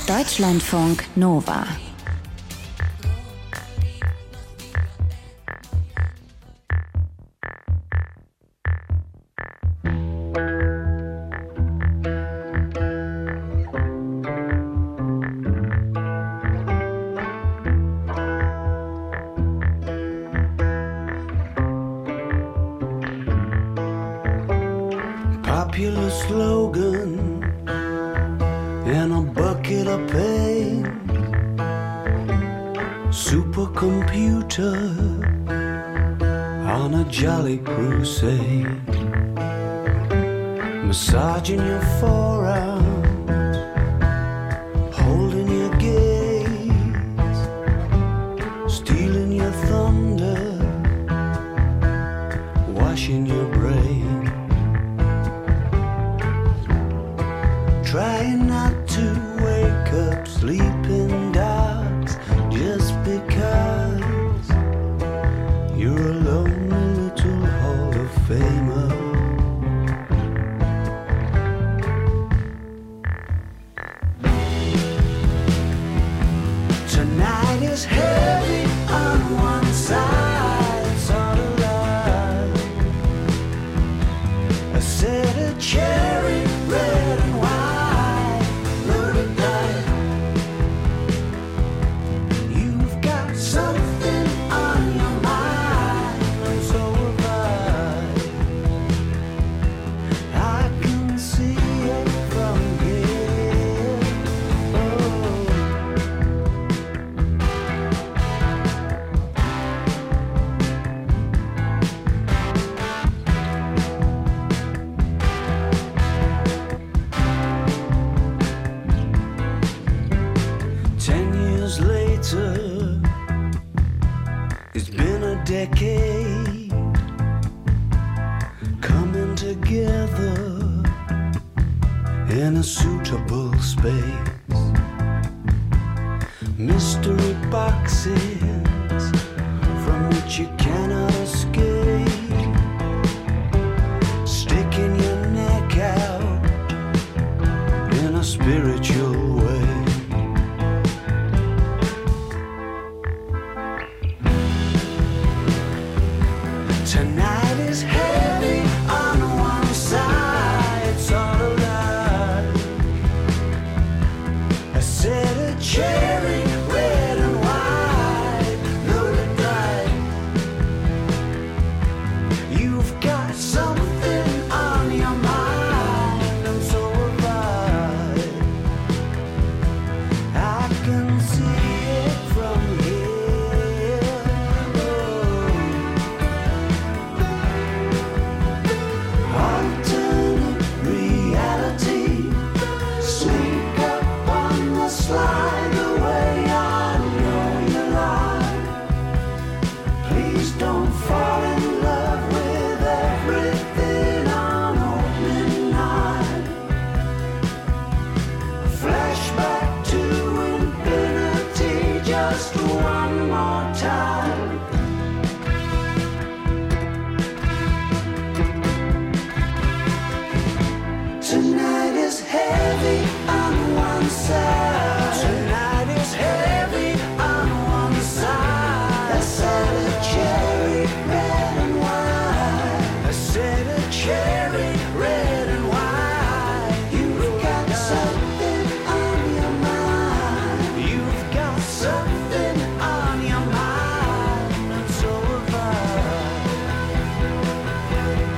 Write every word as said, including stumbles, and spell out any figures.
Deutschlandfunk Nova. Popular slogan in a bucket of pain. Supercomputer on a jolly crusade. Massaging your forearm, holding your gaze, stealing your thunder, washing your brain. Trying not to wake up sleeping dogs just because you're a lonely little Hall of Famer. Tonight is heavy on one side, it's all alive. A set of cherry red and white. It's been a decade coming together in a suitable space. Mystery boxes from which you cannot